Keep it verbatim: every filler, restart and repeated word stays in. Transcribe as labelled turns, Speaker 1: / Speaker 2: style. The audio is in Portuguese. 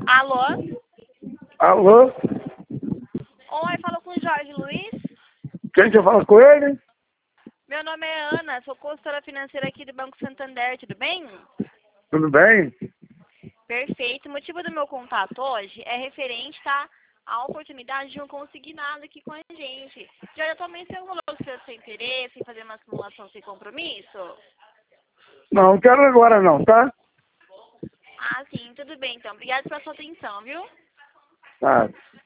Speaker 1: Alô?
Speaker 2: Alô?
Speaker 1: Oi, falo com o Jorge Luiz.
Speaker 2: Quem que fala com ele?
Speaker 1: Meu nome é Ana, sou consultora financeira aqui do Banco Santander, tudo bem?
Speaker 2: Tudo bem?
Speaker 1: Perfeito. O motivo do meu contato hoje é referente, tá, à oportunidade de um consignado aqui com a gente. Já atualmente você rolou o seu seu interesse em fazer uma simulação sem compromisso?
Speaker 2: Não, não quero agora não, tá?
Speaker 1: Ah, sim, tudo bem então. Obrigada pela sua atenção, viu?
Speaker 2: Tá.